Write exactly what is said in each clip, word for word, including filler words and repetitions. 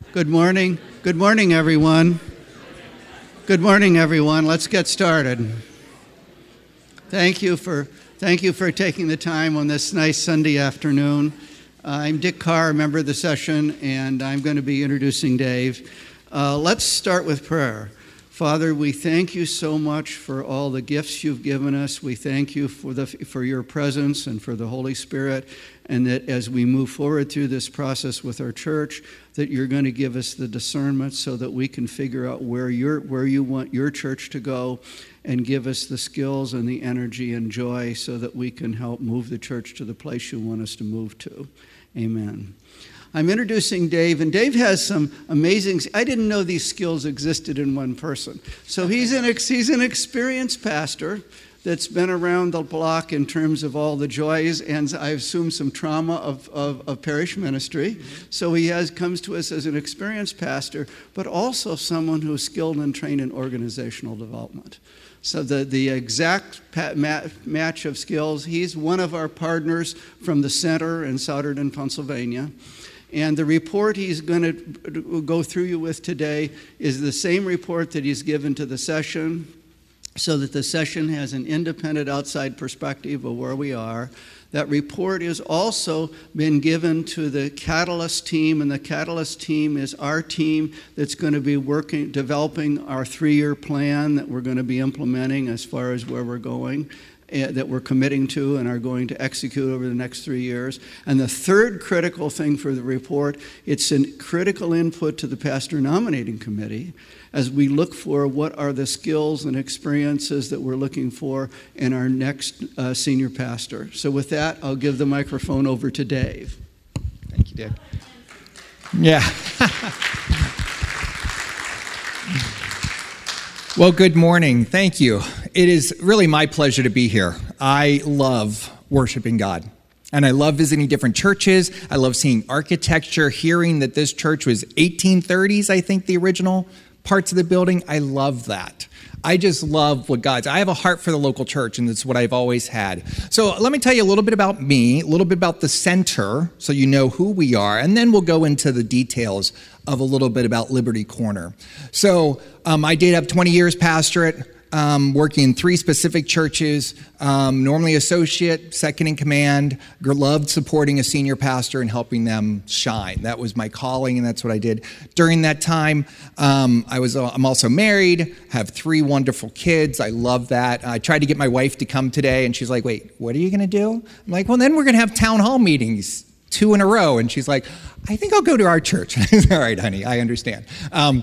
Good morning. Good morning, everyone. Good morning, everyone. Let's get started. Thank you for thank you for taking the time on this nice Sunday afternoon. Uh, I'm Dick Carr, a member of the session, and I'm going to be introducing Dave. Uh, let's start with prayer. Father, we thank you so much for all the gifts you've given us. We thank you for the for your presence and for the Holy Spirit, and that as we move forward through this process with our church, that you're going to give us the discernment so that we can figure out where you're, where you want your church to go, and give us the skills and the energy and joy so that we can help move the church to the place you want us to move to. Amen. I'm introducing Dave, and Dave has some amazing, I didn't know these skills existed in one person. So he's an, he's an experienced pastor that's been around the block in terms of all the joys and I assume some trauma of, of, of parish ministry. So he has comes to us as an experienced pastor, but also someone who is skilled and trained in organizational development. So the, the exact match of skills, he's one of our partners from the center in Souderton, Pennsylvania. And the report he's going to go through you with today is the same report that he's given to the session, so that the session has an independent outside perspective of where we are. That report has also been given to the Catalyst team, and the Catalyst team is our team that's going to be working, developing our three-year plan that we're going to be implementing as far as where we're going, uh, that we're committing to and are going to execute over the next three years. And the third critical thing for the report, it's a critical input to the pastor nominating committee as we look for what are the skills and experiences that we're looking for in our next uh, senior pastor. So with that, I'll give the microphone over to Dave. Thank you, Dick. Yeah. Well, good morning. Thank you. It is really my pleasure to be here. I love worshiping God. And I love visiting different churches. I love seeing architecture, hearing that this church was eighteen thirties, I think, the original parts of the building. I love that. I just love what God's. I have a heart for the local church, and that's what I've always had. So let me tell you a little bit about me, a little bit about the center, so you know who we are, and then we'll go into the details of a little bit about Liberty Corner. So um, I did have twenty years pastorate, um, working in three specific churches, um, normally associate, second in command, loved supporting a senior pastor and helping them shine. That was my calling, and that's what I did. During that time, um, I was, I'm also married, have three wonderful kids. I love that. I tried to get my wife to come today, and she's like, wait, what are you going to do? I'm like, well, then we're going to have town hall meetings, two in a row. And she's like, I think I'll go to our church. All right, honey, I understand. Um,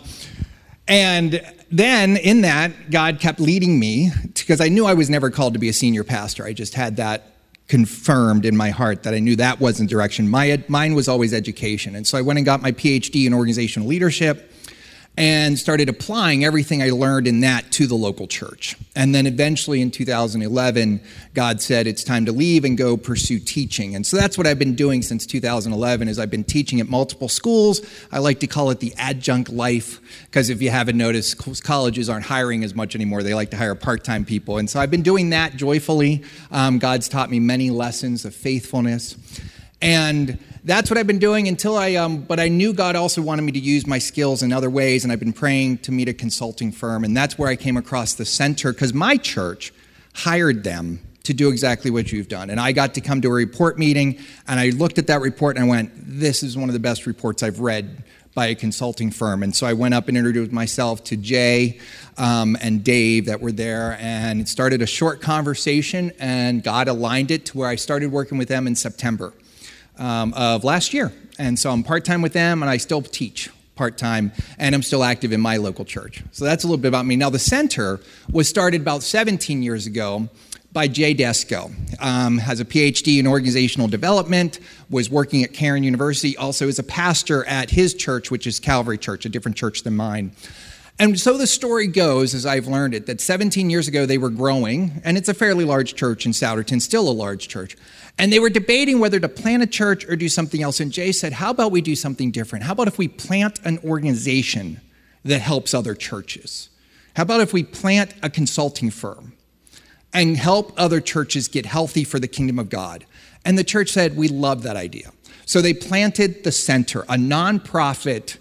and then in that, God kept leading me because I knew I was never called to be a senior pastor. I just had that confirmed in my heart that I knew that wasn't direction. My, mine was always education. And so I went and got my P H D in organizational leadership and started applying everything I learned in that to the local church. And then eventually in two thousand eleven, God said, it's time to leave and go pursue teaching. And so that's what I've been doing since two thousand eleven, is I've been teaching at multiple schools. I like to call it the adjunct life, because if you haven't noticed, colleges aren't hiring as much anymore. They like to hire part-time people. And so I've been doing that joyfully. Um, God's taught me many lessons of faithfulness. And that's what I've been doing until I, um, but I knew God also wanted me to use my skills in other ways, and I've been praying to meet a consulting firm, and that's where I came across the center, because my church hired them to do exactly what you've done. And I got to come to a report meeting, and I looked at that report, and I went, this is one of the best reports I've read by a consulting firm. And so I went up and introduced myself to Jay um, and Dave that were there, and it started a short conversation, and God aligned it to where I started working with them in September Um, of last year. And so I'm part-time with them, and I still teach part-time, and I'm still active in my local church. So that's a little bit about me. Now, the center was started about seventeen years ago by Jay Desko. Um, has a P H D in organizational development, was working at Cairn University, also is a pastor at his church, which is Calvary Church, a different church than mine. And so the story goes, as I've learned it, that seventeen years ago they were growing, and it's a fairly large church in Souderton, still a large church. And they were debating whether to plant a church or do something else. And Jay said, how about we do something different? How about if we plant an organization that helps other churches? How about if we plant a consulting firm and help other churches get healthy for the kingdom of God? And the church said, we love that idea. So they planted the center, a nonprofit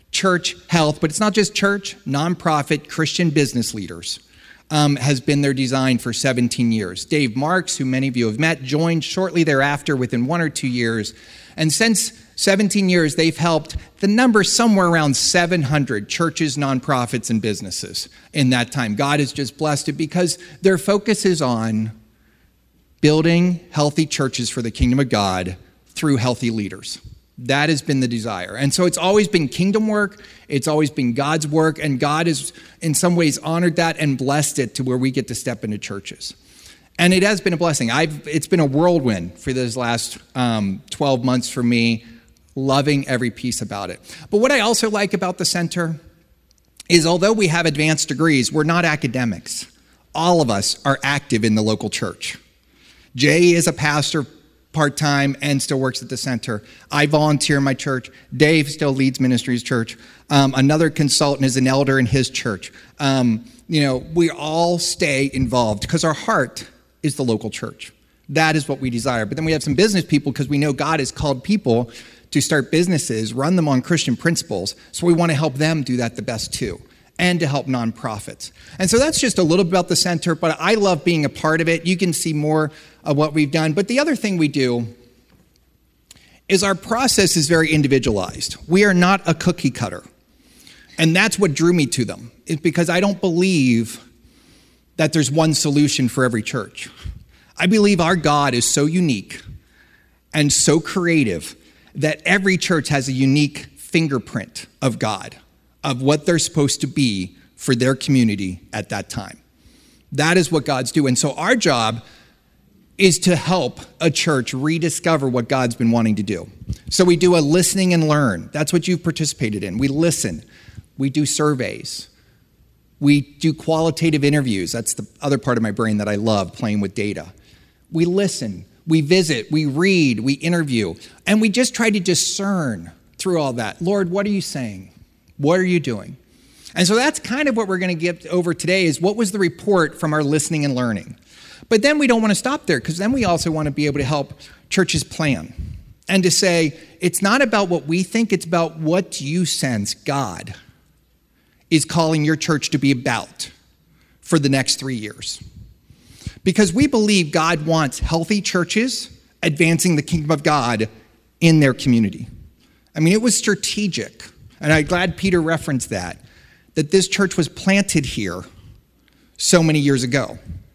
church health, but it's not just church, nonprofit Christian business leaders um, has been their design for seventeen years. Dave Marks, who many of you have met, joined shortly thereafter within one or two years. And since seventeen years, they've helped the number somewhere around seven hundred churches, nonprofits, and businesses in that time. God has just blessed it because their focus is on building healthy churches for the kingdom of God through healthy leaders. That has been the desire. And so it's always been kingdom work. It's always been God's work. And God has, in some ways, honored that and blessed it to where we get to step into churches. And it has been a blessing. I've, it's been a whirlwind for those last um, twelve months for me, loving every piece about it. But what I also like about the center is although we have advanced degrees, we're not academics. All of us are active in the local church. Jay is a pastor part-time and still works at the center. I volunteer in my church. Dave still leads Ministries Church. Um, another consultant is an elder in his church. Um, you know, we all stay involved because our heart is the local church. That is what we desire. But then we have some business people because we know God has called people to start businesses, run them on Christian principles. So we want to help them do that the best too, and to help nonprofits. And so that's just a little bit about the center, but I love being a part of it. You can see more of what we've done. But the other thing we do is our process is very individualized. We are not a cookie cutter. And that's what drew me to them, is because I don't believe that there's one solution for every church. I believe our God is so unique and so creative that every church has a unique fingerprint of God, of what they're supposed to be for their community at that time. That is what God's doing. And so our job is to help a church rediscover what God's been wanting to do. So we do a listening and learn. That's what you've participated in. We listen. We do surveys. We do qualitative interviews. That's the other part of my brain that I love, playing with data. We listen. We visit. We read. We interview. And we just try to discern through all that. Lord, what are you saying? What are you doing? And so that's kind of what we're going to get over today is what was the report from our listening and learning. But then we don't want to stop there because then we also want to be able to help churches plan and to say, it's not about what we think, it's about what you sense God is calling your church to be about for the next three years. Because we believe God wants healthy churches advancing the kingdom of God in their community. I mean, it was strategic. And I'm glad Peter referenced that, that this church was planted here so many years ago.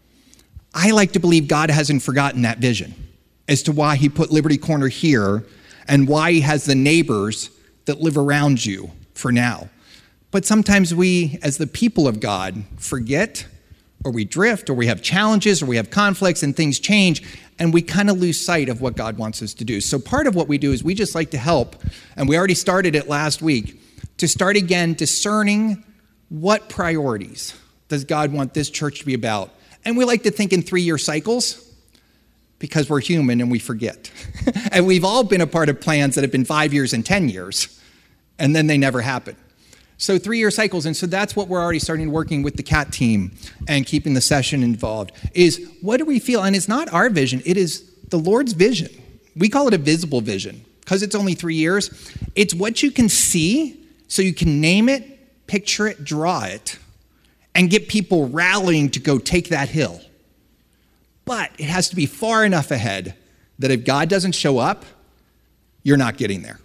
I like to believe God hasn't forgotten that vision as to why he put Liberty Corner here and why he has the neighbors that live around you for now. But sometimes we, as the people of God, forget, or we drift, or we have challenges, or we have conflicts, and things change, and we kind of lose sight of what God wants us to do. So part of what we do is we just like to help, and we already started it last week, to start again discerning what priorities does God want this church to be about. And we like to think in three-year cycles because we're human and we forget. And we've all been a part of plans that have been five years and ten years, and then they never happen. So three-year cycles, and so that's what we're already starting working with the C A T team and keeping the session involved, is what do we feel? And it's not our vision, it is the Lord's vision. We call it a visible vision because it's only three years. It's what you can see so you can name it, picture it, draw it, and get people rallying to go take that hill. But it has to be far enough ahead that if God doesn't show up, you're not getting there.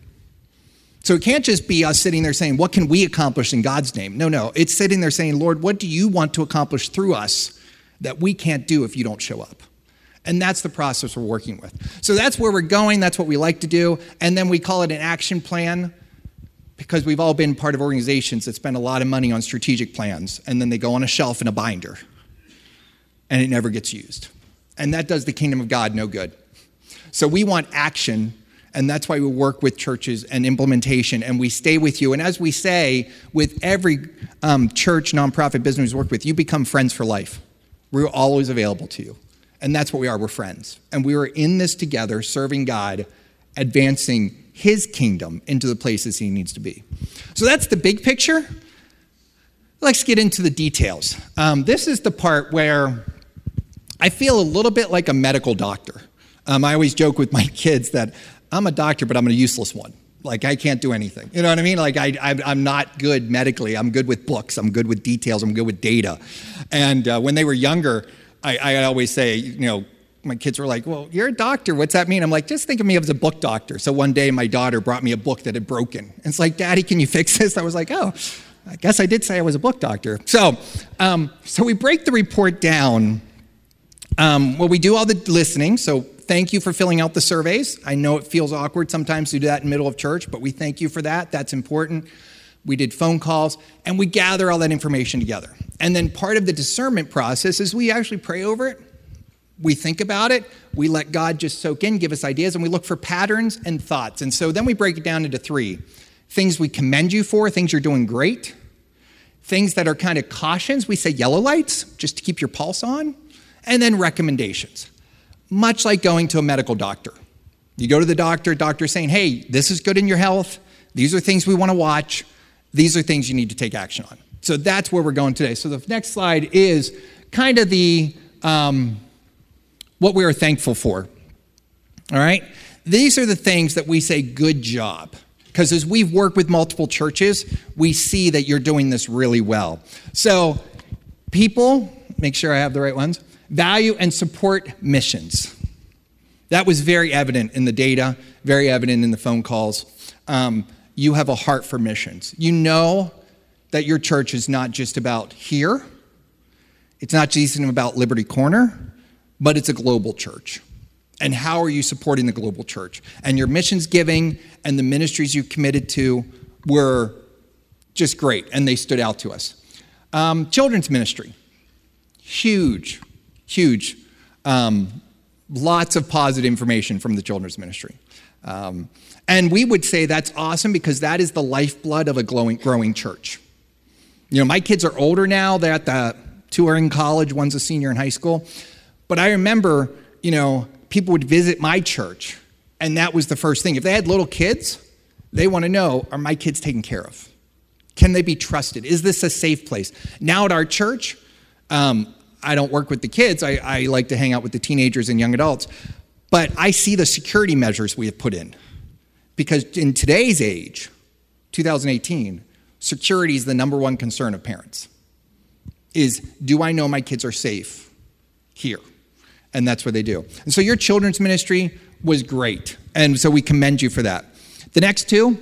So it can't just be us sitting there saying, what can we accomplish in God's name? No, no. It's sitting there saying, Lord, what do you want to accomplish through us that we can't do if you don't show up? And that's the process we're working with. So that's where we're going. That's what we like to do. And then we call it an action plan because we've all been part of organizations that spend a lot of money on strategic plans, and then they go on a shelf in a binder, and it never gets used. And that does the kingdom of God no good. So we want action. And that's why we work with churches and implementation, and we stay with you. And as we say, with every um, church, nonprofit business we work with, you become friends for life. We're always available to you. And that's what we are. We're friends. And we are in this together, serving God, advancing his kingdom into the places he needs to be. So that's the big picture. Let's get into the details. Um, this is the part where I feel a little bit like a medical doctor. Um, I always joke with my kids that I'm a doctor, but I'm a useless one. Like, I can't do anything. You know what I mean? Like, I, I, I'm not good medically. I'm good with books. I'm good with details. I'm good with data. And uh, when they were younger, I, I always say, you know, my kids were like, well, you're a doctor. What's that mean? I'm like, just think of me as a book doctor. So one day my daughter brought me a book that had broken. And it's like, Daddy, can you fix this? I was like, oh, I guess I did say I was a book doctor. So, um, so we break the report down. Um, well, we do all the listening. So thank you for filling out the surveys. I know it feels awkward sometimes to do that in the middle of church, but we thank you for that. That's important. We did phone calls, and we gather all that information together. And then part of the discernment process is we actually pray over it. We think about it, we let God just soak in, give us ideas, and we look for patterns and thoughts. And so then we break it down into three. Things we commend you for, things you're doing great. Things that are kind of cautions, we say yellow lights, just to keep your pulse on. And then recommendations, much like going to a medical doctor. You go to the doctor, doctor's saying, hey, this is good in your health. These are things we want to watch. These are things you need to take action on. So that's where we're going today. So the next slide is kind of the... Um, what we are thankful for, all right? These are the things that we say, good job. Because as we've worked with multiple churches, we see that you're doing this really well. So people, make sure I have the right ones, value and support missions. That was very evident in the data, very evident in the phone calls. Um, you have a heart for missions. You know that your church is not just about here. It's not just about Liberty Corner, but it's a global church. And how are you supporting the global church? And your missions giving and the ministries you committed to were just great, and they stood out to us. Um, children's ministry, huge, huge. Um, lots of positive information from the children's ministry. Um, and we would say that's awesome because that is the lifeblood of a glowing, growing church. You know, my kids are older now. They're at the, two are in college, one's a senior in high school. But I remember, you know, people would visit my church, and that was the first thing. If they had little kids, they want to know, are my kids taken care of? Can they be trusted? Is this a safe place? Now at our church, um, I don't work with the kids. I, I like to hang out with the teenagers and young adults. But I see the security measures we have put in. Because in today's age, two thousand eighteen, security is the number one concern of parents. Is, do I know my kids are safe here? And that's what they do. And so your children's ministry was great. And so we commend you for that. The next two,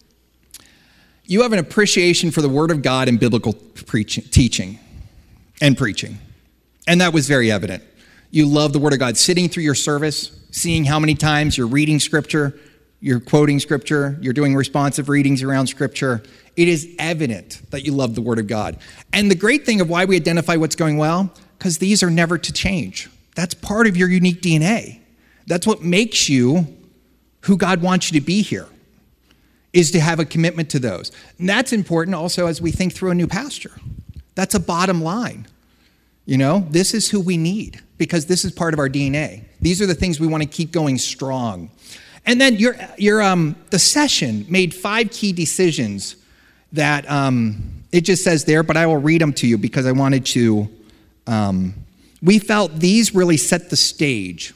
you have an appreciation for the Word of God and biblical preaching, teaching and preaching. And that was very evident. You love the Word of God. Sitting through your service, seeing how many times you're reading Scripture, you're quoting Scripture, you're doing responsive readings around Scripture. It is evident that you love the Word of God. And the great thing of why we identify what's going well, because these are never to change. That's part of your unique D N A. That's what makes you who God wants you to be here, is to have a commitment to those. And that's important also as we think through a new pastor. That's a bottom line. You know, this is who we need because this is part of our D N A. These are the things we want to keep going strong. And then your, your, um, the session made five key decisions that um, it just says there, but I will read them to you because I wanted to... Um, We felt these really set the stage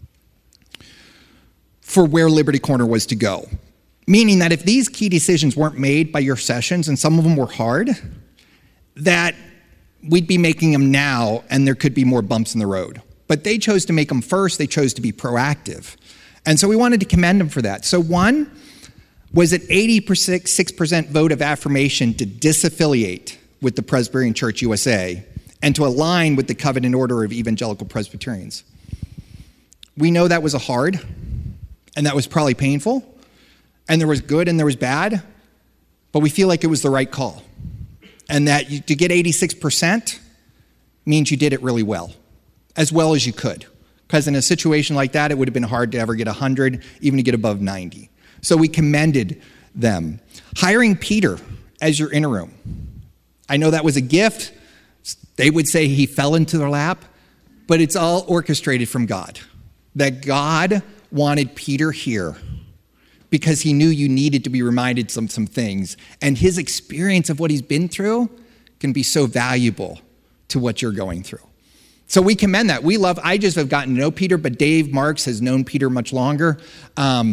for where Liberty Corner was to go. Meaning that if these key decisions weren't made by your sessions, and some of them were hard, that we'd be making them now and there could be more bumps in the road. But they chose to make them first. They chose to be proactive. And so we wanted to commend them for that. So one was an eighty-six percent vote of affirmation to disaffiliate with the Presbyterian Church U S A and to align with the Covenant Order of Evangelical Presbyterians. We know that was a hard, and that was probably painful, and there was good and there was bad, but we feel like it was the right call. And that you, to get eighty-six percent means you did it really well, as well as you could. Because in a situation like that, it would have been hard to ever get one hundred, even to get above ninety. So we commended them. Hiring Peter as your interim. I know that was a gift. They would say he fell into their lap, but it's all orchestrated from God. That God wanted Peter here because he knew you needed to be reminded some some things. And his experience of what he's been through can be so valuable to what you're going through. So we commend that. We love, I just have gotten to know Peter, but Dave Marks has known Peter much longer. Um,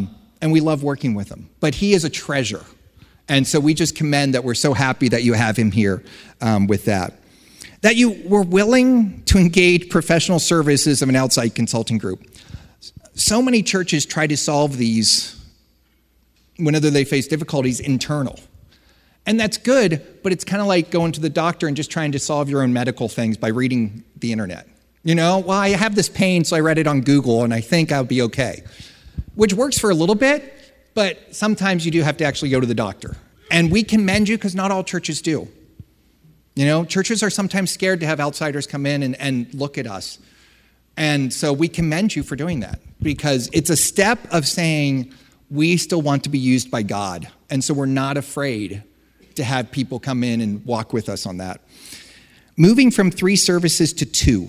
and we love working with him. But he is a treasure. And so we just commend that we're so happy that you have him here um, with that. That you were willing to engage professional services of an outside consulting group. So many churches try to solve these whenever they face difficulties internal. And that's good, but it's kind of like going to the doctor and just trying to solve your own medical things by reading the internet. You know, well, I have this pain, so I read it on Google, and I think I'll be okay. Which works for a little bit, but sometimes you do have to actually go to the doctor. And we commend you because not all churches do. You know, churches are sometimes scared to have outsiders come in and, and look at us. And so we commend you for doing that because it's a step of saying we still want to be used by God. And so we're not afraid to have people come in and walk with us on that. Moving from three services to two.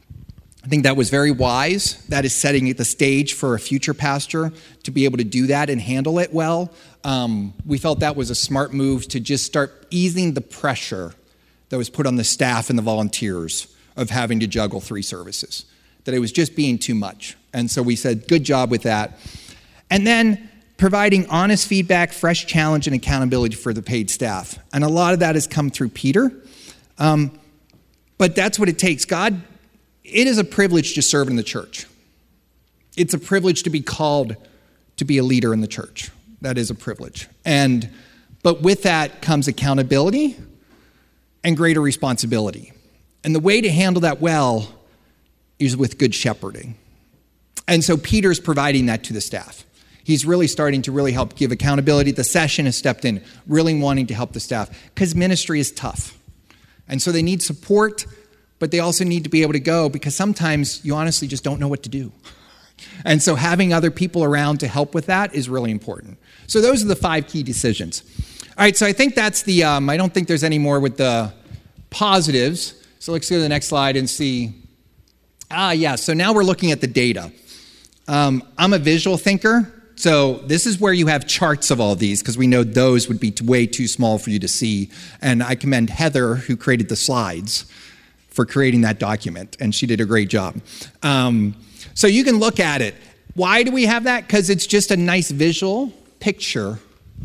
I think that was very wise. That is setting the stage for a future pastor to be able to do that and handle it well. Um, we felt that was a smart move to just start easing the pressure that was put on the staff and the volunteers of having to juggle three services, that it was just being too much. And so we said, good job with that. And then providing honest feedback, fresh challenge, and accountability for the paid staff. And a lot of that has come through Peter. Um, but that's what it takes. God, it is a privilege to serve in the church. It's a privilege to be called to be a leader in the church. That is a privilege. And but with that comes accountability and greater responsibility. And the way to handle that well is with good shepherding. And so Peter's providing that to the staff. He's really starting to really help give accountability. The session has stepped in, really wanting to help the staff because ministry is tough. And so they need support, but they also need to be able to go because sometimes you honestly just don't know what to do. And so having other people around to help with that is really important. So those are the five key decisions. All right, so I think that's the, um, I don't think there's any more with the positives. So let's go to the next slide and see. Ah, yeah, so now we're looking at the data. Um, I'm a visual thinker. So this is where you have charts of all these because we know those would be way too small for you to see. And I commend Heather, who created the slides, for creating that document. And she did a great job. Um, so you can look at it. Why do we have that? Because it's just a nice visual picture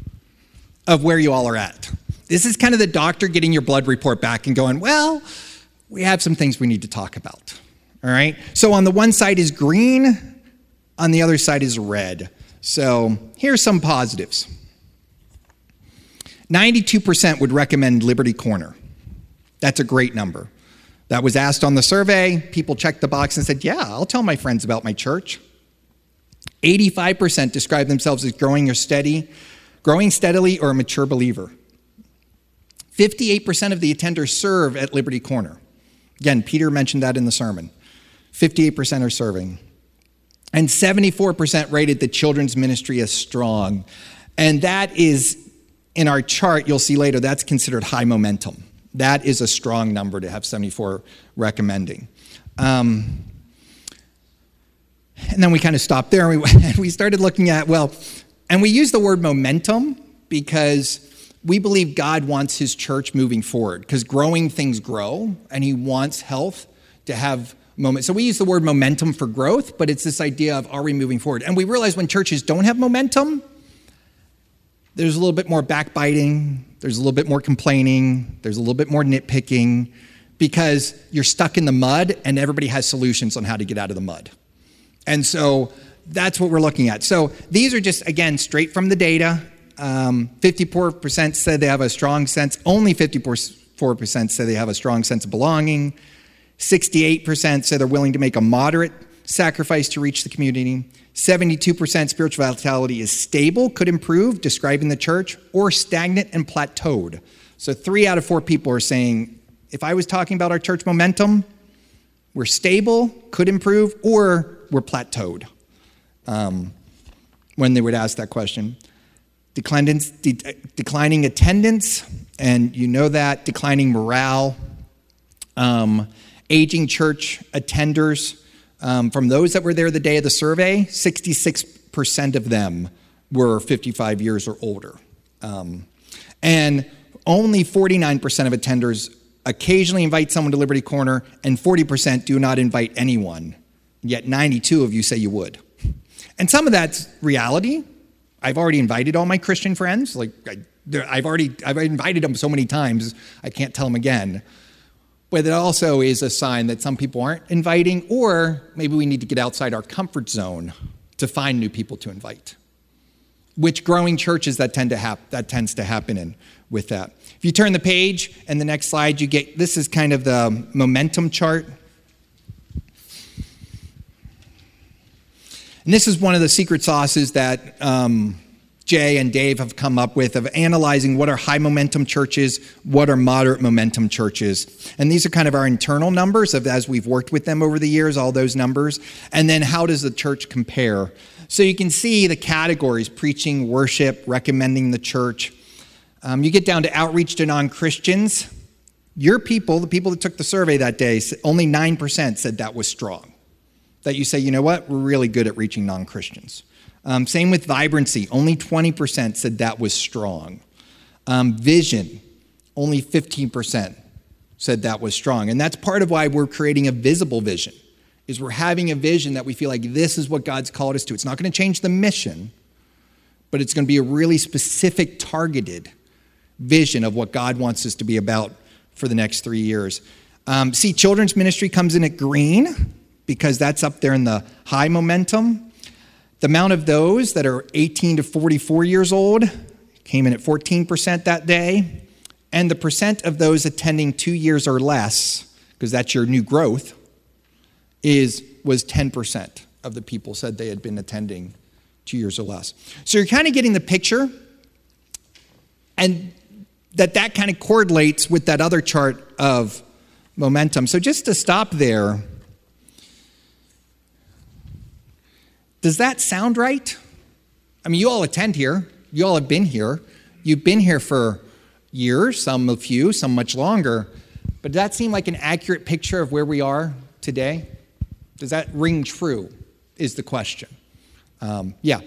of where you all are at. This is kind of the doctor getting your blood report back and going, well, we have some things we need to talk about. All right. So on the one side is green. On the other side is red. So here's some positives. ninety-two percent would recommend Liberty Corner. That's a great number. That was asked on the survey. People checked the box and said, yeah, I'll tell my friends about my church. eighty-five percent describe themselves as growing or steady, growing steadily or a mature believer. fifty-eight percent of the attenders serve at Liberty Corner. Again, Peter mentioned that in the sermon. fifty-eight percent are serving. And seventy-four percent rated the children's ministry as strong. And that is, in our chart, you'll see later, that's considered high momentum. That is a strong number to have seventy-four recommending. Um, and then we kind of stopped there and we, and we started looking at, well, and we use the word momentum because we believe God wants his church moving forward because growing things grow and he wants health to have moment. So we use the word momentum for growth, but it's this idea of are we moving forward? And we realize when churches don't have momentum, there's a little bit more backbiting, there's a little bit more complaining, there's a little bit more nitpicking because you're stuck in the mud and everybody has solutions on how to get out of the mud. And so that's what we're looking at. So these are just, again, straight from the data. Um, fifty-four percent said they have a strong sense, only fifty-four percent say they have a strong sense of belonging. sixty-eight percent say they're willing to make a moderate sacrifice to reach the community. seventy-two percent spiritual vitality is stable, could improve, describing the church, or stagnant and plateaued. So three out of four people are saying, if I was talking about our church momentum, we're stable, could improve, or we're plateaued um, when they would ask that question. Declining, de- declining attendance, and you know that, declining morale. Um, aging church attenders, um, from those that were there the day of the survey, sixty-six percent of them were fifty-five years or older. Um, and only forty-nine percent of attenders occasionally invite someone to Liberty Corner, and forty percent do not invite anyone, yet ninety-two of you say you would. And some of that's reality, I've already invited all my Christian friends. Like, I, I've already I've invited them so many times, I can't tell them again. But it also is a sign that some people aren't inviting, or maybe we need to get outside our comfort zone to find new people to invite. Which growing churches that tend to hap- that tends to happen in with that. If you turn the page and the next slide, you get, this is kind of the momentum chart. And this is one of the secret sauces that um, Jay and Dave have come up with of analyzing what are high momentum churches, what are moderate momentum churches. And these are kind of our internal numbers of as we've worked with them over the years, all those numbers. And then how does the church compare? So you can see the categories: preaching, worship, recommending the church. Um, you get down to outreach to non-Christians. Your people, the people that took the survey that day, only nine percent said that was strong. That you say, you know what, we're really good at reaching non-Christians. Um, same with vibrancy. Only twenty percent said that was strong. Um, vision, only fifteen percent said that was strong. And that's part of why we're creating a visible vision, is we're having a vision that we feel like this is what God's called us to. It's not going to change the mission, but it's going to be a really specific, targeted vision of what God wants us to be about for the next three years. Um, see, children's ministry comes in at green because that's up there in the high momentum. The amount of those that are eighteen to forty-four years old came in at fourteen percent that day. And the percent of those attending two years or less, because that's your new growth, is was ten percent of the people said they had been attending two years or less. So you're kind of getting the picture, and that that kind of correlates with that other chart of momentum. So just to stop there, does that sound right? I mean, you all attend here. You all have been here. You've been here for years, some a few, some much longer. But does that seem like an accurate picture of where we are today? Does that ring true, is the question. Um, yeah.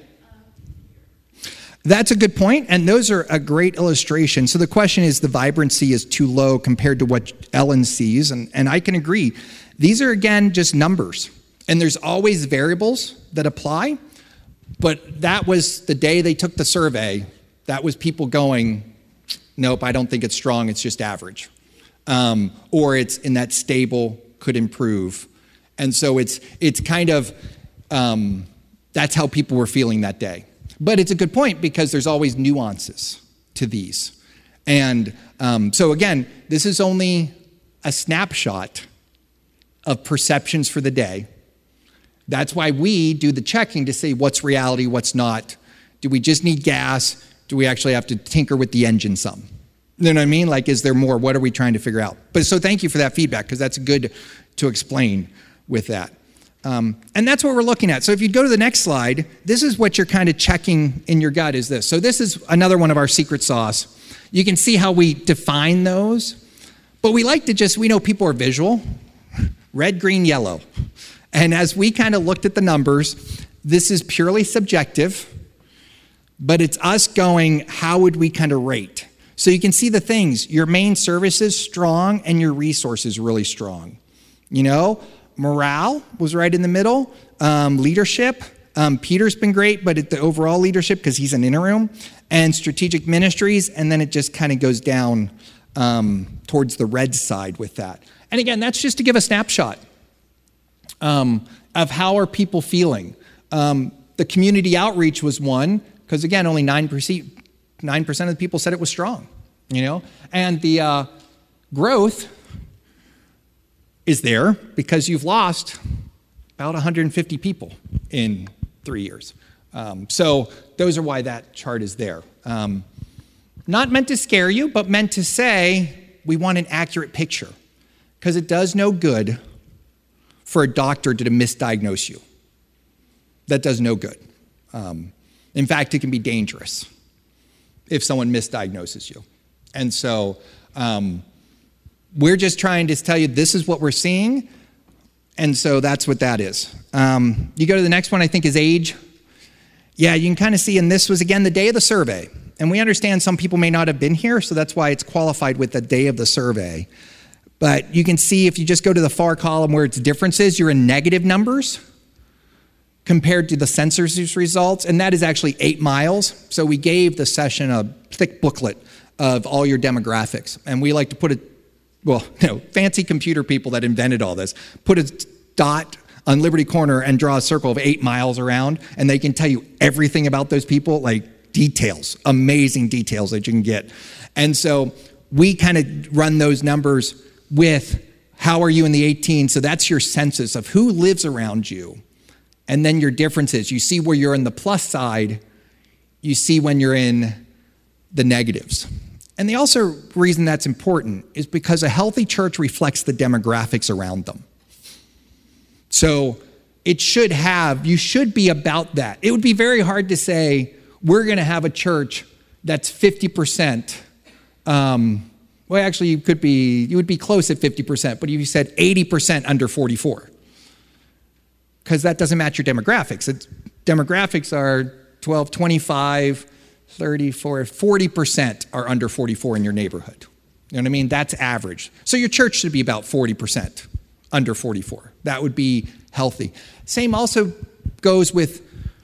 That's a good point, and those are a great illustration. So the question is, the vibrancy is too low compared to what Ellen sees, and, and I can agree. These are, again, just numbers, and there's always variables that apply, but that was the day they took the survey. That was people going, nope, I don't think it's strong, it's just average. Um, or it's in that stable, could improve. And so it's it's kind of, um, that's how people were feeling that day. But it's a good point because there's always nuances to these. And um, so again, this is only a snapshot of perceptions for the day. That's why we do the checking to say what's reality, what's not. Do we just need gas? Do we actually have to tinker with the engine some? You know what I mean? Like, is there more? What are we trying to figure out? But so thank you for that feedback, because that's good to explain with that. Um, and that's what we're looking at. So if you go to the next slide, this is what you're kind of checking in your gut is this. So this is another one of our secret sauce. You can see how we define those. But we like to just, we know people are visual. Red, green, yellow. And as we kind of looked at the numbers, this is purely subjective. But it's us going, how would we kind of rate? So you can see the things. Your main service is strong and your resources really strong. You know, morale was right in the middle. Um, leadership, um, Peter's been great, but at the overall leadership, because he's an interim, and strategic ministries, and then it just kind of goes down um, towards the red side with that. And again, that's just to give a snapshot um, of how are people feeling. Um, the community outreach was one, because again, only nine percent, nine percent of the people said it was strong, you know? And the uh, growth is there because you've lost about one hundred fifty people in three years. Um, so those are why that chart is there. Um, not meant to scare you, but meant to say we want an accurate picture, because it does no good for a doctor to misdiagnose you. That does no good. Um, in fact, it can be dangerous if someone misdiagnoses you. And so um, we're just trying to tell you this is what we're seeing, and so that's what that is. Um, you go to the next one, I think, is age. Yeah, you can kind of see, and this was, again, the day of the survey. And we understand some people may not have been here, so that's why it's qualified with the day of the survey. But you can see if you just go to the far column where it's differences, you're in negative numbers. compared to the census results, and that is actually eight miles. So we gave the session a thick booklet of all your demographics, and we like to put it, well, you know, fancy computer people that invented all this, put a dot on Liberty Corner and draw a circle of eight miles around, and they can tell you everything about those people, like details, amazing details that you can get. And so we kind of run those numbers with how are you in the eighteen, so that's your census of who lives around you. And then your differences. You see where you're in the plus side, you see when you're in the negatives. And the also reason that's important is because a healthy church reflects the demographics around them. So it should have, you should be about that. It would be very hard to say, we're going to have a church that's fifty percent. Um, well, actually, you could be, you would be close at fifty percent, but if you said eighty percent under forty-four, because that doesn't match your demographics. It's, demographics are twelve, twenty-five, thirty-four, forty percent are under forty-four in your neighborhood. You know what I mean? That's average. So your church should be about forty percent under forty-four. That would be healthy. Same also goes with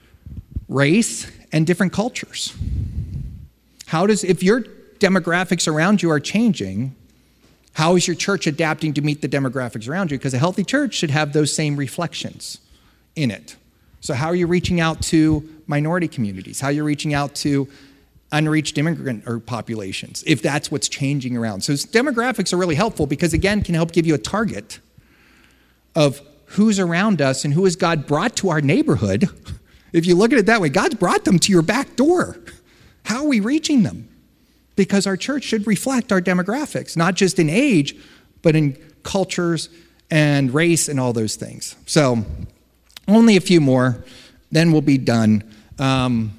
race and different cultures. How does, if your demographics around you are changing, how is your church adapting to meet the demographics around you? Because a healthy church should have those same reflections in it. So how are you reaching out to minority communities? How are you reaching out to unreached immigrant or populations, if that's what's changing around? So demographics are really helpful because, again, can help give you a target of who's around us and who has God brought to our neighborhood. If you look at it that way, God's brought them to your back door. How are we reaching them? Because our church should reflect our demographics, not just in age, but in cultures and race and all those things. So only a few more, then we'll be done. Um,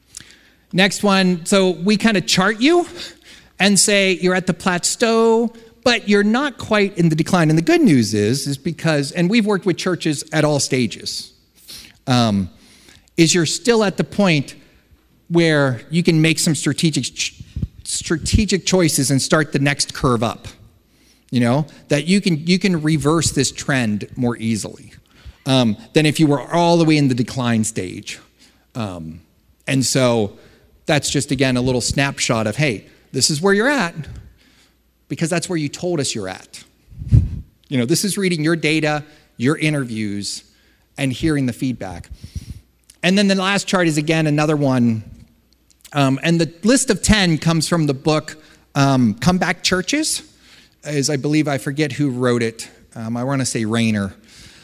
next one, so we kind of chart you and say you're at the plateau, but you're not quite in the decline. And the good news is, is because, and we've worked with churches at all stages, um, is you're still at the point where you can make some strategic ch- strategic choices and start the next curve up. You know, that you can you can reverse this trend more easily um, than if you were all the way in the decline stage. Um, and so that's just, again, a little snapshot of, hey, this is where you're at, because that's where you told us you're at. You know, this is reading your data, your interviews, and hearing the feedback. And then the last chart is, again, another one. Um, and the list of ten comes from the book um, Comeback Churches, as I believe, I forget who wrote it. Um, I want to say Rayner.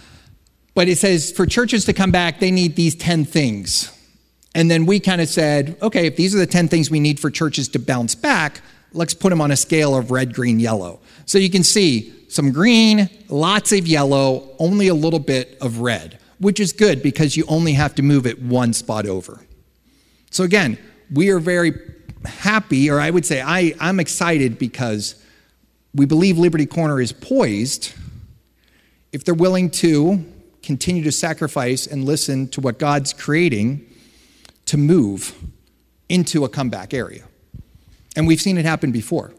But it says for churches to come back, they need these ten things. And then we kind of said, okay, if these are the ten things we need for churches to bounce back, let's put them on a scale of red, green, yellow. So you can see some green, lots of yellow, only a little bit of red, which is good because you only have to move it one spot over. So again, we are very happy, or I would say I, I'm excited because we believe Liberty Corner is poised if they're willing to continue to sacrifice and listen to what God's creating to move into a comeback area. And we've seen it happen before.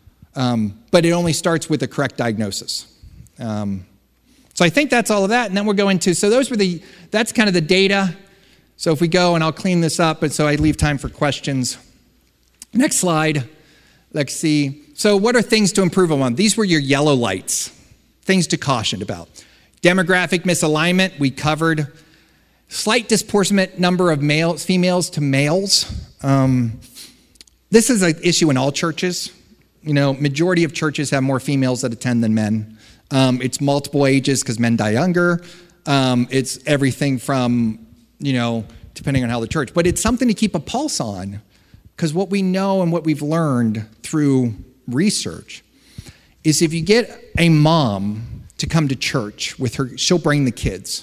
Um, but it only starts with the correct diagnosis. Um, so I think that's all of that. And then we'll go into, so those were the, that's kind of the data. So if we go, and I'll clean this up, and so I leave time for questions. Next slide. Let's see. So what are things to improve on? These were your yellow lights, things to caution about. Demographic misalignment, we covered. Slight disproportionate number of males, females to males. Um, this is an issue in all churches. You know, majority of churches have more females that attend than men. Um, it's multiple ages because men die younger. Um, it's everything from, you know, depending on how the church. But it's something to keep a pulse on, because what we know and what we've learned through research is if you get a mom to come to church with her, she'll bring the kids.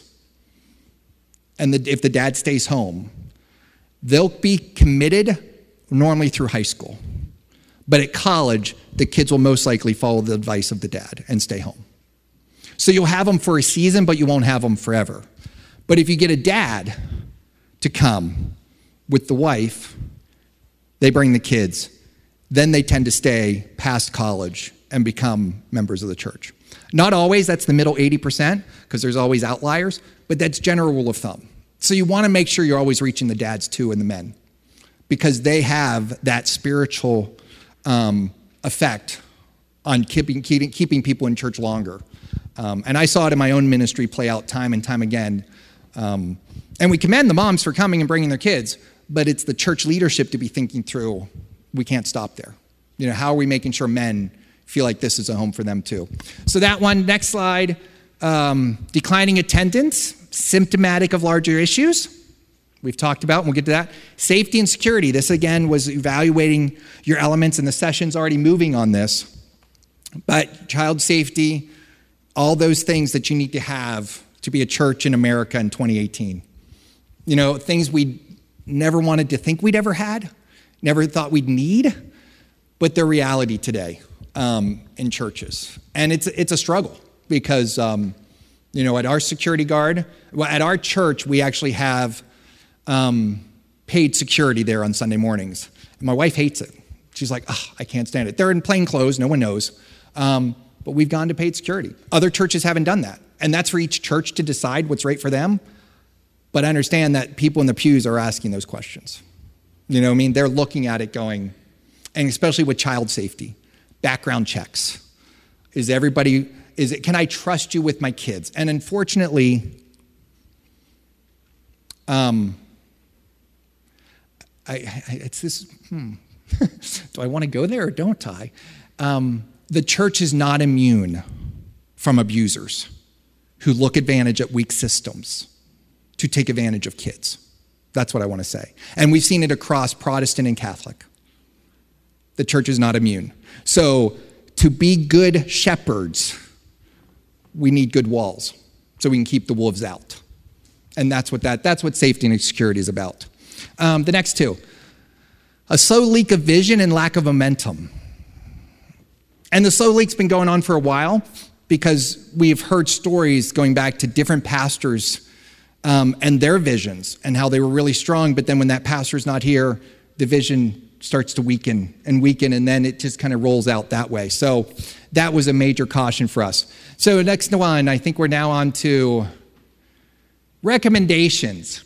And the, if the dad stays home, they'll be committed normally through high school. But at college, the kids will most likely follow the advice of the dad and stay home. So you'll have them for a season, but you won't have them forever. But if you get a dad to come with the wife, they bring the kids, then they tend to stay past college and become members of the church. Not always, that's the middle eighty percent, because there's always outliers, but that's general rule of thumb. So you want to make sure you're always reaching the dads too and the men, because they have that spiritual um, effect on keeping, keeping, keeping people in church longer. Um, and I saw it in my own ministry play out time and time again. Um, and we commend the moms for coming and bringing their kids, but it's the church leadership to be thinking through, we can't stop there. You know, how are we making sure men feel like this is a home for them too? So that one, next slide, um, declining attendance, symptomatic of larger issues. We've talked about, and we'll get to that. Safety and security. This again was evaluating your elements, and the session's already moving on this. But child safety, all those things that you need to have to be a church in America in twenty eighteen. You know, things we never wanted to think we'd ever had, never thought we'd need, but they're reality today um, in churches. And it's it's a struggle because, um, you know, at our security guard, well, at our church, we actually have um, paid security there on Sunday mornings. And my wife hates it. She's like, oh, I can't stand it. They're in plain clothes, no one knows. Um, but we've gone to paid security. Other churches haven't done that. And that's for each church to decide what's right for them. But I understand that people in the pews are asking those questions. You know what I mean? They're looking at it going, and especially with child safety, background checks. Is everybody, is it, can I trust you with my kids? And unfortunately, um, I, I it's this, hmm, do I want to go there or don't I? Um, the church is not immune from abusers who look advantage at weak systems to take advantage of kids. That's what I want to say. And we've seen it across Protestant and Catholic. The church is not immune. So to be good shepherds, we need good walls so we can keep the wolves out. And that's what that, that's what safety and security is about. Um, the next two, a slow leak of vision and lack of momentum. And the slow leak's been going on for a while because we've heard stories going back to different pastors um, and their visions and how they were really strong. But then when that pastor's not here, the vision starts to weaken and weaken, and then it just kind of rolls out that way. So that was a major caution for us. So next one, I think we're now on to recommendations.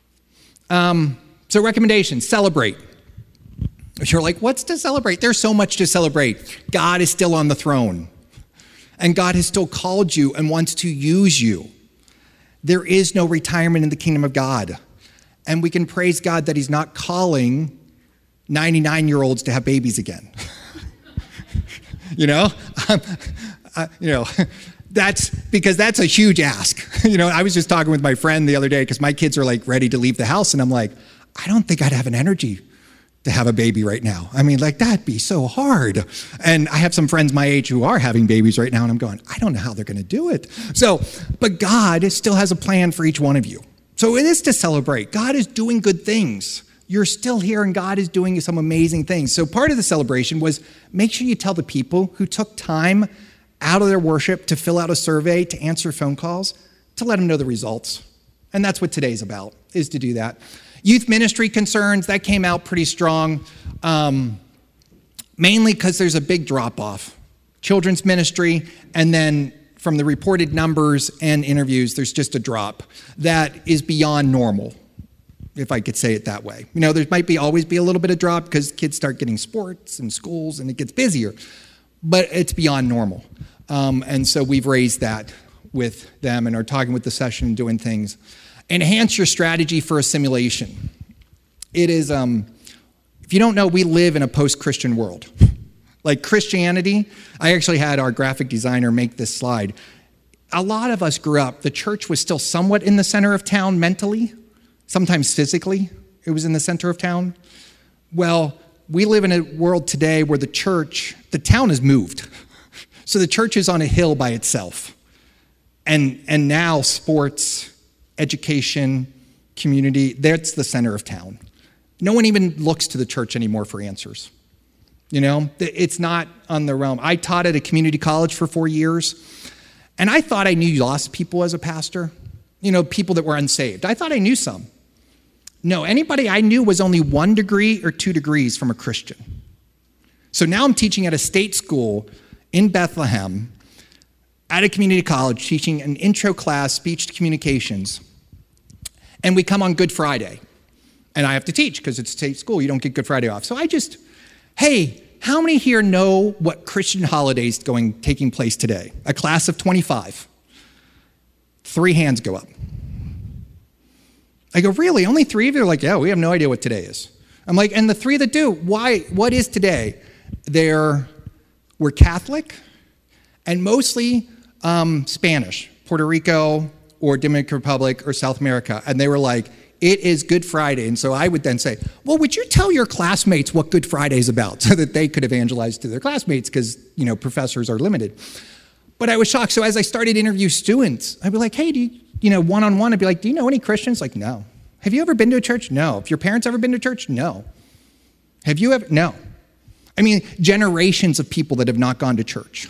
Um, so recommendations, celebrate. You're like, what's to celebrate? There's so much to celebrate. God is still on the throne. And God has still called you and wants to use you. There is no retirement in the kingdom of God. And we can praise God that he's not calling ninety-nine-year-olds to have babies again. you know? Um, uh, you know, that's because that's a huge ask. you know, I was just talking with my friend the other day because my kids are like ready to leave the house. And I'm like, I don't think I'd have an energy to have a baby right now. I mean, like, that'd be so hard. And I have some friends my age who are having babies right now, and I'm going, I don't know how they're going to do it. So, but God still has a plan for each one of you. So it is to celebrate. God is doing good things. You're still here, and God is doing some amazing things. So part of the celebration was make sure you tell the people who took time out of their worship to fill out a survey, to answer phone calls, to let them know the results. And that's what today's about, is to do that. Youth ministry concerns, that came out pretty strong, um, mainly because there's a big drop-off. Children's ministry, and then from the reported numbers and interviews, there's just a drop that is beyond normal, if I could say it that way. You know, there might be always be a little bit of drop because kids start getting sports and schools and it gets busier, but it's beyond normal. Um, and so we've raised that with them and are talking with the session and doing things. Enhance your strategy for assimilation. It is, um, if you don't know, we live in a post-Christian world. Like Christianity, I actually had our graphic designer make this slide. A lot of us grew up, the church was still somewhat in the center of town mentally, sometimes physically, it was in the center of town. Well, we live in a world today where the church, the town has moved. So the church is on a hill by itself. And, and now sports, education, community, that's the center of town. No one even looks to the church anymore for answers. You know, it's not on the realm. I taught at a community college for four years, and I thought I knew lost people as a pastor. You know, people that were unsaved. I thought I knew some. No, anybody I knew was only one degree or two degrees from a Christian. So now I'm teaching at a state school in Bethlehem, at a community college, teaching an intro class, speech to communications. And we come on Good Friday. And I have to teach because it's state school. You don't get Good Friday off. So I just, hey, how many here know what Christian holidays going taking place today? A class of twenty-five. Three hands go up. I go, really? Only three of you are like, yeah, we have no idea what today is. I'm like, and the three that do, why, what is today? They're, we're Catholic and mostly um, Spanish, Puerto Rico or Dominican Republic or South America. And they were like, it is Good Friday. And so I would then say, well, would you tell your classmates what Good Friday is about so that they could evangelize to their classmates because, you know, professors are limited. But I was shocked. So as I started to interview students, I'd be like, hey, do you, you know, one-on-one, I'd be like, do you know any Christians? Like, no. Have you ever been to a church? No. Have your parents ever been to church? No. Have you ever? No. I mean, generations of people that have not gone to church.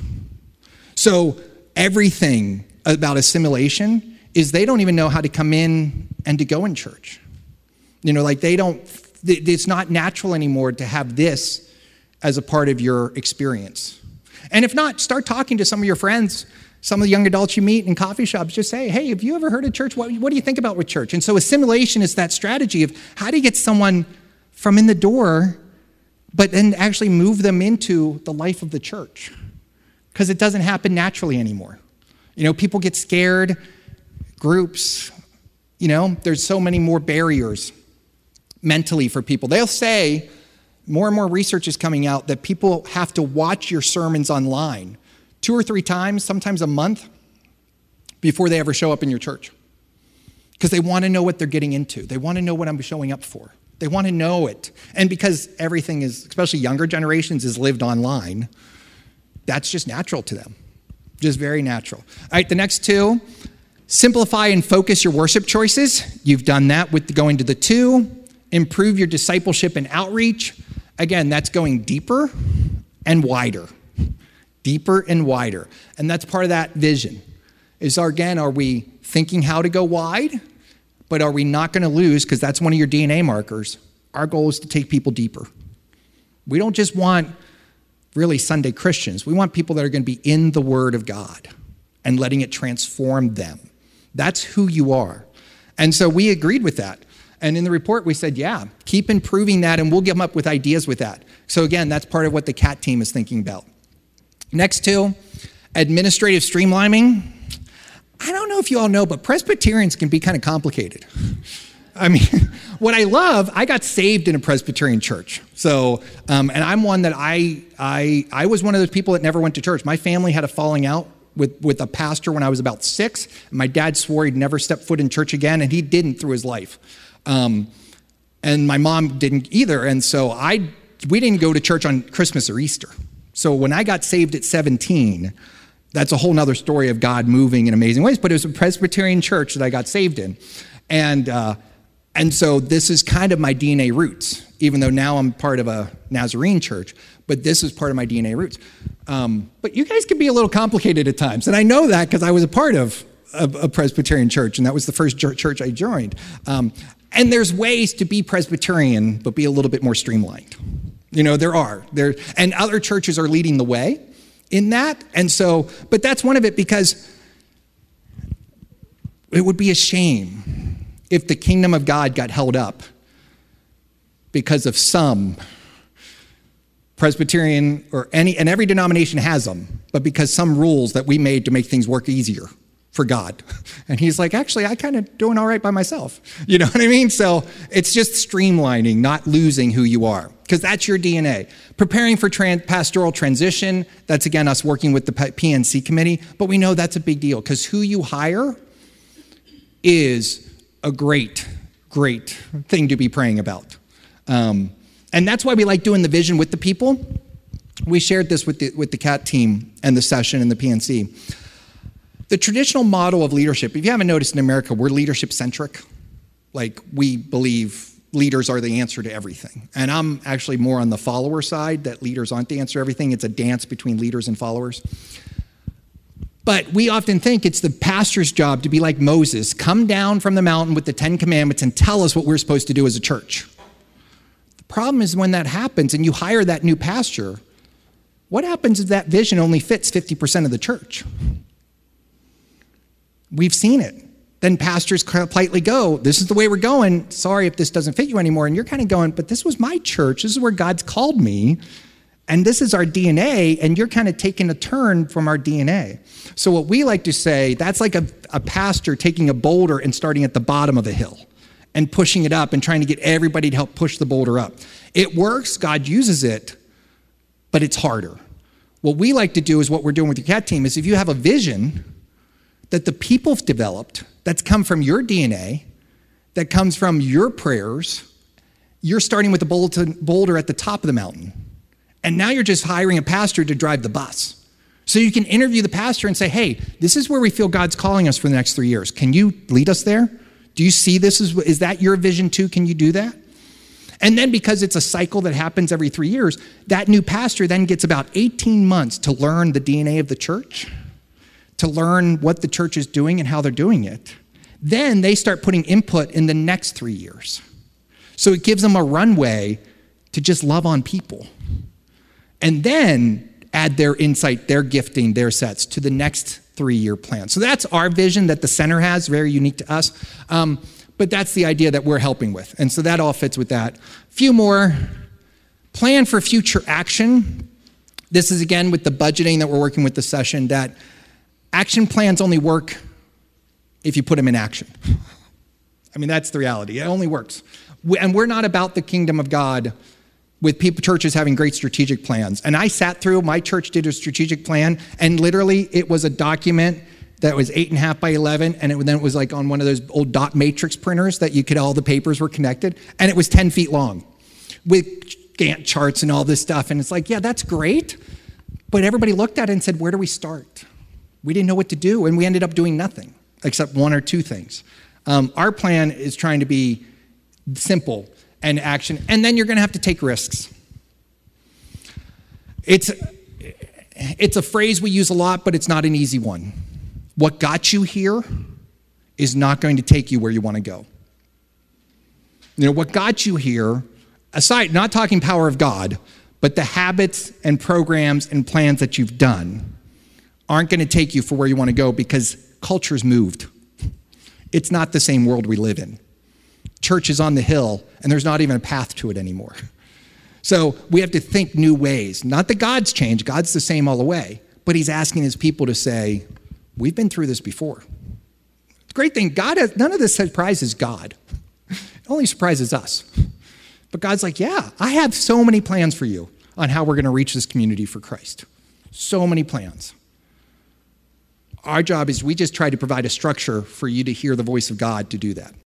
So everything about assimilation is they don't even know how to come in and to go in church. You know, like they don't, it's not natural anymore to have this as a part of your experience. And if not, start talking to some of your friends, some of the young adults you meet in coffee shops. Just say, hey, have you ever heard of church? What, what do you think about with church? And so assimilation is that strategy of how do you get someone from in the door, but then actually move them into the life of the church? Because it doesn't happen naturally anymore. You know, people get scared, groups, you know, there's so many more barriers mentally for people. They'll say, more and more research is coming out that people have to watch your sermons online two or three times, sometimes a month, before they ever show up in your church. Because they want to know what they're getting into. They want to know what I'm showing up for. They want to know it. And because everything is, especially younger generations, is lived online, that's just natural to them. Just very natural. All right, the next two, simplify and focus your worship choices. You've done that with going to the two. Improve your discipleship and outreach. Again, that's going deeper and wider. Deeper and wider. And that's part of that vision. Is, our, again, are we thinking how to go wide? But are we not going to lose, because that's one of your D N A markers, our goal is to take people deeper. We don't just want really Sunday Christians. We want people that are going to be in the Word of God and letting it transform them. That's who you are. And so we agreed with that. And in the report, we said, yeah, keep improving that, and we'll come up with ideas with that. So again, that's part of what the C A T team is thinking about. Next two, administrative streamlining. I don't know if you all know, but Presbyterians can be kind of complicated. I mean, what I love, I got saved in a Presbyterian church. So, um, and I'm one that I, I, I was one of those people that never went to church. My family had a falling out with, with a pastor when I was about six. My dad swore he'd never step foot in church again, and he didn't through his life. Um, and my mom didn't either. And so I, we didn't go to church on Christmas or Easter. So when I got saved at seventeen, that's a whole nother story of God moving in amazing ways, but it was a Presbyterian church that I got saved in. And, uh, and so this is kind of my D N A roots, even though now I'm part of a Nazarene church, but this is part of my D N A roots. Um, but you guys can be a little complicated at times. And I know that because I was a part of a, a Presbyterian church, and that was the first church I joined. Um, and there's ways to be Presbyterian, but be a little bit more streamlined. You know, there are. There, and other churches are leading the way in that. And so, but that's one of it, because it would be a shame if the kingdom of God got held up because of some Presbyterian or any, and every denomination has them, but because some rules that we made to make things work easier for God. And he's like, actually, I kind of doing all right by myself. You know what I mean? So it's just streamlining, not losing who you are, because that's your D N A. Preparing for trans- pastoral transition, that's again us working with the P N C committee, but we know that's a big deal, because who you hire is a great, great thing to be praying about. Um, and that's why we like doing the vision with the people. We shared this with the, with the C A T team and the session and the P N C. The traditional model of leadership, if you haven't noticed in America, we're leadership-centric. Like, we believe leaders are the answer to everything. And I'm actually more on the follower side, that leaders aren't the answer to everything. It's a dance between leaders and followers. But we often think it's the pastor's job to be like Moses, come down from the mountain with the Ten Commandments and tell us what we're supposed to do as a church. The problem is when that happens and you hire that new pastor, what happens if that vision only fits fifty percent of the church? We've seen it. then pastors politely go, this is the way we're going. Sorry if this doesn't fit you anymore. And you're kind of going, but this was my church. This is where God's called me. And this is our D N A. And you're kind of taking a turn from our D N A. So what we like to say, that's like a, a pastor taking a boulder and starting at the bottom of a hill and pushing it up and trying to get everybody to help push the boulder up. It works. God uses it, but it's harder. What we like to do is what we're doing with your CAT team is if you have a vision that the people have developed that's come from your D N A, that comes from your prayers, you're starting with the boulder at the top of the mountain. And now you're just hiring a pastor to drive the bus. So you can interview the pastor and say, hey, this is where we feel God's calling us for the next three years. Can you lead us there? Do you see this? Is, is that your vision too? Can you do that? And then because it's a cycle that happens every three years, that new pastor then gets about eighteen months to learn the D N A of the church, to learn what the church is doing and how they're doing it. Then they start putting input in the next three years. So it gives them a runway to just love on people. And then add their insight, their gifting, their sets to the next three-year plan. So that's our vision that the center has, very unique to us. Um, but that's the idea that we're helping with. And so that all fits with that. A few more. Plan for future action. This is, again, with the budgeting that we're working with the session, that action plans only work if you put them in action. I mean, that's the reality. It only works. And we're not about the kingdom of God with people, churches having great strategic plans. And I sat through, my church did a strategic plan, and literally it was a document that was eight and a half by eleven, and it, then it was like on one of those old dot matrix printers that you could, all the papers were connected, and it was ten feet long with Gantt charts and all this stuff. And it's like, yeah, that's great. But everybody looked at it and said, where do we start? We didn't know what to do, and we ended up doing nothing except one or two things. Um, our plan is trying to be simple and action, and then you're going to have to take risks. It's, it's a phrase we use a lot, but it's not an easy one. What got you here is not going to take you where you want to go. You know, what got you here, aside, not talking power of God, but the habits and programs and plans that you've done aren't going to take you for where you want to go because culture's moved. It's not the same world we live in. Church is on the hill, and there's not even a path to it anymore. So we have to think new ways. Not that God's changed. God's the same all the way. But he's asking his people to say, we've been through this before. The great thing, God has, none of this surprises God. It only surprises us. But God's like, yeah, I have so many plans for you on how we're going to reach this community for Christ. So many plans. Our job is we just try to provide a structure for you to hear the voice of God to do that.